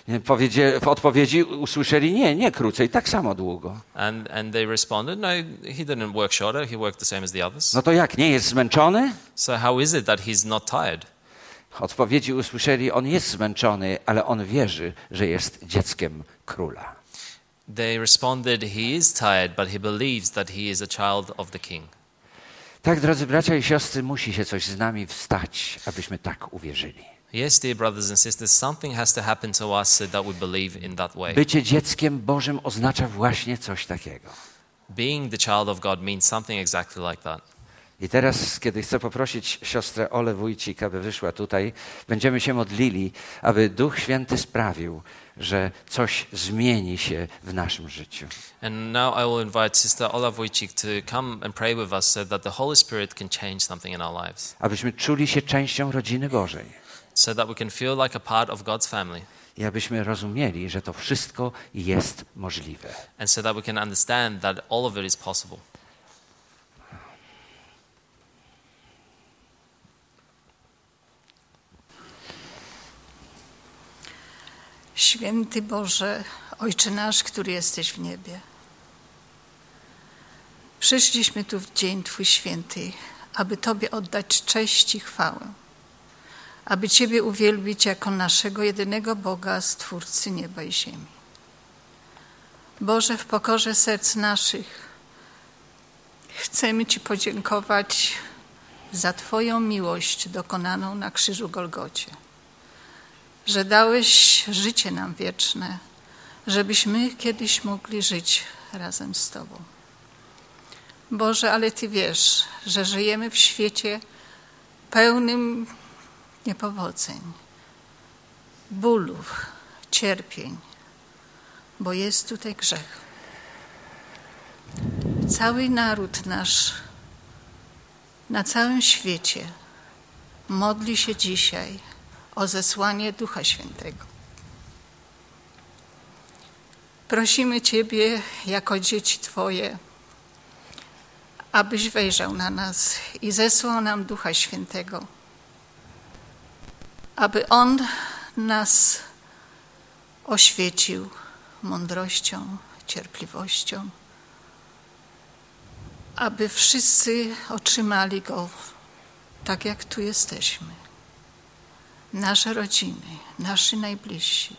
W odpowiedzi usłyszeli, nie krócej, tak samo długo. And they responded, no, he didn't work shorter, he worked the same as the others. No to jak, nie jest zmęczony? So how is it that he's not tired? W odpowiedzi usłyszeli, on jest zmęczony, ale on wierzy, że jest dzieckiem króla. They responded, he is tired, but he believes that he is a child of the king. Tak, drodzy bracia i siostry, musi się coś z nami wstać, abyśmy tak uwierzyli. Yes, dear brothers and sisters, something has to happen to us so that we believe in that way. Bycie dzieckiem Bożym oznacza właśnie coś takiego. being the child of God means something exactly like that. I teraz, kiedy chcę poprosić siostrę Olę Wójcik, aby wyszła tutaj, będziemy się modlili, aby Duch Święty sprawił, że coś zmieni się w naszym życiu. And now I will invite Sister Ola Wojcik to come and pray with us so that the Holy Spirit can change something in our lives. Abyśmy czuli się częścią rodziny Bożej. So that we can feel like a part of God's family. I abyśmy rozumieli, że to wszystko jest możliwe. And so that we can understand that all of it is possible. Święty Boże, Ojcze nasz, który jesteś w niebie. Przyszliśmy tu w dzień Twój święty, aby Tobie oddać cześć i chwałę, aby Ciebie uwielbić jako naszego jedynego Boga, Stwórcy nieba i ziemi. Boże, w pokorze serc naszych chcemy Ci podziękować za Twoją miłość dokonaną na krzyżu Golgocie, że dałeś życie nam wieczne, żebyśmy kiedyś mogli żyć razem z Tobą. Boże, ale Ty wiesz, że żyjemy w świecie pełnym niepowodzeń, bólów, cierpień, bo jest tutaj grzech. Cały naród nasz na całym świecie modli się dzisiaj o zesłanie Ducha Świętego. Prosimy Ciebie jako dzieci Twoje, abyś wejrzał na nas i zesłał nam Ducha Świętego, aby On nas oświecił mądrością, cierpliwością, aby wszyscy otrzymali Go tak, jak tu jesteśmy. Nasze rodziny, nasi najbliżsi,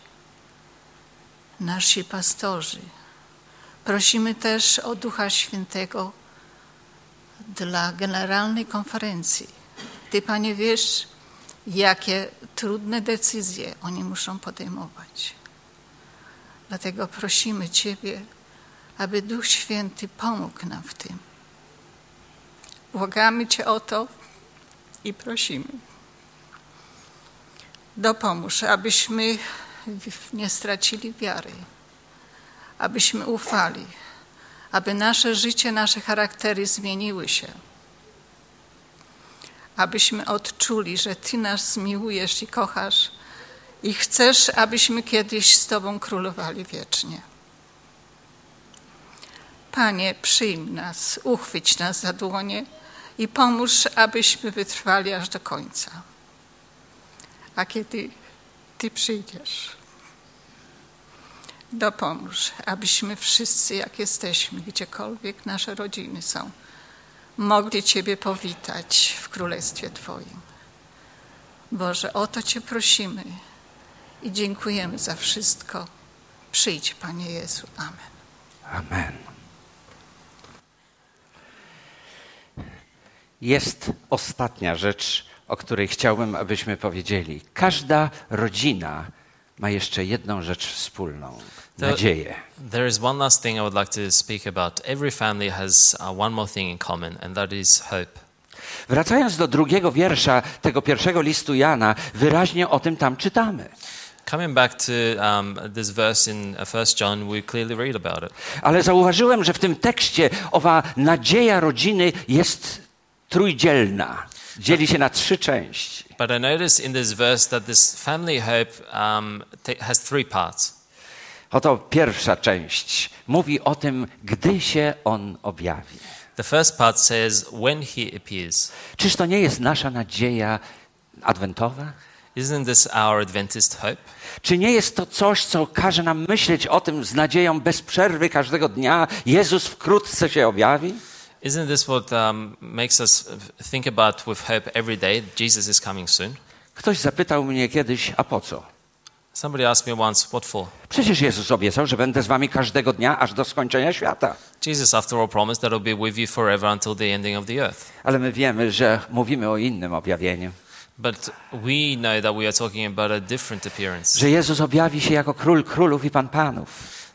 nasi pastorzy. Prosimy też o Ducha Świętego dla Generalnej Konferencji. Ty, Panie, wiesz, jakie trudne decyzje oni muszą podejmować. Dlatego prosimy Ciebie, aby Duch Święty pomógł nam w tym. Błagamy Cię o to i prosimy. Dopomóż, abyśmy nie stracili wiary, abyśmy ufali, aby nasze życie, nasze charaktery zmieniły się, abyśmy odczuli, że Ty nas miłujesz i kochasz i chcesz, abyśmy kiedyś z Tobą królowali wiecznie. Panie, przyjm nas, uchwyć nas za dłonie i pomóż, abyśmy wytrwali aż do końca. A kiedy Ty przyjdziesz, dopomóż, abyśmy wszyscy, jak jesteśmy, gdziekolwiek nasze rodziny są, mogli Ciebie powitać w Królestwie Twoim. Boże, o to Cię prosimy i dziękujemy za wszystko. Przyjdź, Panie Jezu. Amen. Amen. Jest ostatnia rzecz, o której chciałbym, abyśmy powiedzieli. Każda rodzina ma jeszcze jedną rzecz wspólną. Nadzieję. There is one last thing I would like to speak about. Every family has one more thing in common, and that is hope. Wracając do 2 wiersza tego 1 listu Jana, wyraźnie o tym tam czytamy. Coming back to this verse in 1 John, we clearly read about it. Ale zauważyłem, że w tym tekście owa nadzieja rodziny jest trójdzielna. Dzieli się na 3 części. But I notice in this verse that this family hope has 3 parts. Oto pierwsza część mówi o tym, gdy się On objawi. The first part says when He appears. Czyż to nie jest nasza nadzieja adwentowa? Isn't this our Adventist hope? Czy nie jest to coś, co każe nam myśleć o tym z nadzieją bez przerwy każdego dnia? Jezus wkrótce się objawi? Isn't this what makes us think about with hope every day? Jesus is coming soon. Ktoś zapytał mnie kiedyś, a po co? Somebody asked me once, what for? Przecież Jezus obiecał, że będę z wami każdego dnia, aż do skończenia świata. Jesus, after all, promised that I'll be with you forever until the ending of the earth. Ale my wiemy, że mówimy o innym objawieniu. But we know that we are talking about a different appearance. Że Jezus objawi się jako Król Królów i Pan Panów.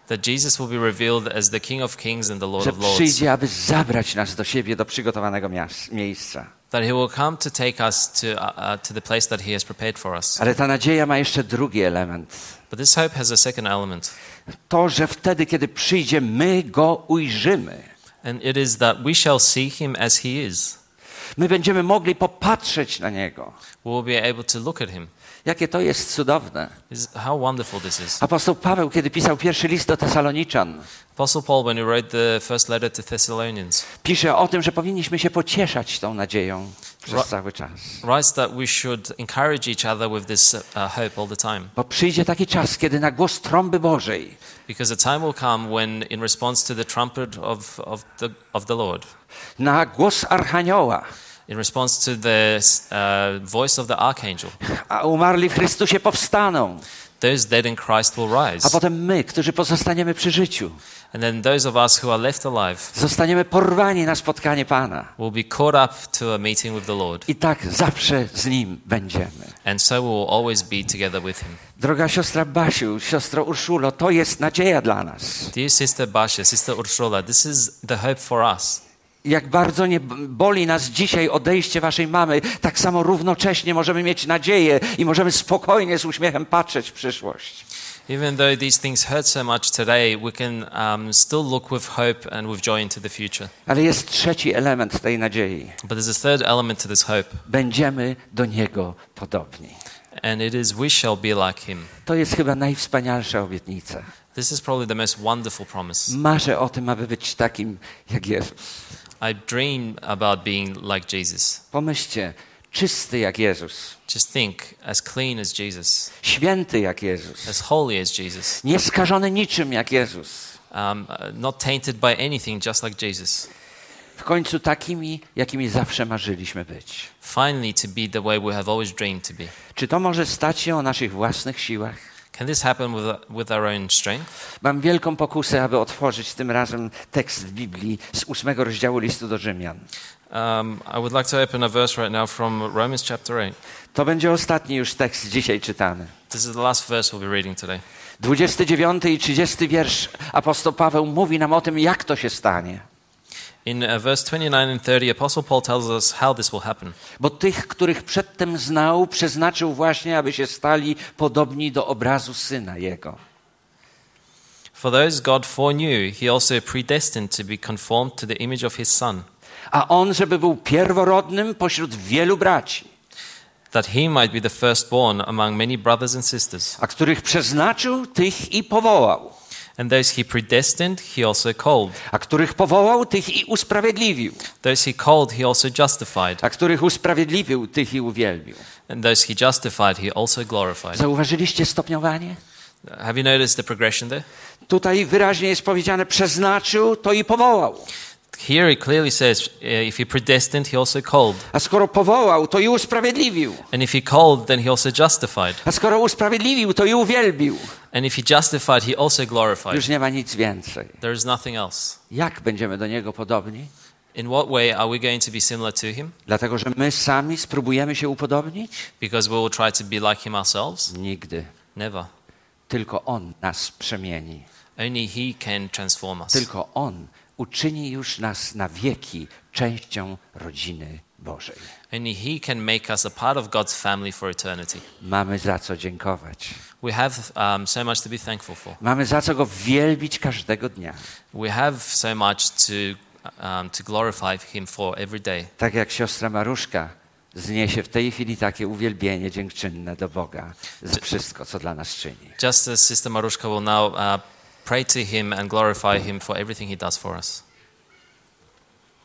That Jesus will be revealed as the King of Kings and the Lord że of Lords. przyjdzie, aby zabrać nas do siebie, do przygotowanego miejsca. That he will come to take us to the place that he has prepared for us. Ale ta nadzieja ma jeszcze drugi element. But this hope has a second element. To, że wtedy, kiedy przyjdzie, my Go ujrzymy. And it is that we shall see him as he is. My będziemy mogli popatrzeć na Niego. We will be able to look at him. Jakie to jest cudowne. How wonderful this is. Apostoł Paweł, kiedy pisał pierwszy list do Tesaloniczan, Apostle Paul, when he wrote the first letter to Thessalonians, pisze o tym, że powinniśmy się pocieszać tą nadzieją przez cały czas. writes that we should encourage each other with this hope all the time. Bo przyjdzie taki czas, kiedy na głos trąby Bożej, Because the time will come when, in response to the trumpet of the Lord, na głos Archanioła, in response to the voice of the archangel, a umarli w Chrystusie powstaną, those dead in Christ will a rise. potem my, którzy pozostaniemy przy życiu, And then those of us who are left alive zostaniemy porwani na spotkanie Pana. will be caught up to a meeting with the Lord. I tak zawsze z Nim będziemy. And so we will always be together with him. Droga siostra Basiu, siostro Urszulo, to jest nadzieja dla nas. Dear Sister Basia, Sister Urszula, this is the hope for us. Jak bardzo nie boli nas dzisiaj odejście waszej mamy, tak samo równocześnie możemy mieć nadzieję i możemy spokojnie z uśmiechem patrzeć w przyszłość. Even though these things hurt so much today, we can still look with hope and with joy into the future. Ale jest trzeci element tej nadziei. But there's a third element to this hope, Będziemy do Niego podobni. and it is we shall be like him. To jest chyba najwspanialsza obietnica. This is probably the most wonderful promise. Marzę o tym, aby być takim jak Jezus. I dream about being like Jesus. Pomyślcie, czysty jak Jezus, Just think, as clean as Jesus, święty jak Jezus, as holy as Jesus, nieskażony niczym jak Jezus. not tainted by anything, just like Jesus. W końcu takimi, jakimi zawsze marzyliśmy być. Finally, to be the way we have always dreamed to be. Czy to może stać się o naszych własnych siłach? Can this happen with our own strength? Mam wielką pokusę, aby otworzyć tym razem tekst w Biblii z 8 rozdziału listu do Rzymian. I would like to open a verse right now from Romans chapter 8. To będzie ostatni już tekst dzisiaj czytany. This is the last verse we'll be reading today. 29 i 30 wiersz apostoł Paweł mówi nam o tym, jak to się stanie. In verse 29 and 30, Apostle Paul tells us how this will happen. Bo tych, których przedtem znał, przeznaczył właśnie, aby się stali podobni do obrazu Syna Jego. For those God foreknew, he also predestined to be conformed to the image of his Son, A On, żeby był pierworodnym pośród wielu braci, that he might be the firstborn among many brothers and sisters. a których przeznaczył, tych i powołał. And those he predestined, he also called. A których powołał, tych i usprawiedliwił. Those he called, he also justified. A których usprawiedliwił, tych i uwielbił. And those he justified, he also glorified. Zauważyliście stopniowanie? Have you noticed the progression there? Tutaj wyraźnie jest powiedziane, przeznaczył, to i powołał. Here he clearly says, if he predestined, he also called. A skoro powołał, to i usprawiedliwił. And if he called, then he also justified. A skoro usprawiedliwił, to i uwielbił. And if he justified, he also glorified. Już nie ma nic więcej. There is nothing else. Jak będziemy do Niego podobni? In what way are we going to be similar to him? Dlatego, że my sami spróbujemy się upodobnić? Because we will try to be like him ourselves? Nigdy. Never. Tylko On nas przemieni. Only he can transform us. Tylko On uczyni już nas na wieki częścią rodziny Bożej. Only he can make us a part of God's family for eternity. Mamy za co dziękować. We have so much to be thankful for. Mamy za co Go wielbić każdego dnia. We have so much to glorify him for every day. Tak jak siostra Maruszka zniesie w tej chwili takie uwielbienie dziękczynne do Boga za wszystko, co dla nas czyni. Just as Sister Maruszka will now pray to him and glorify him for everything he does for us.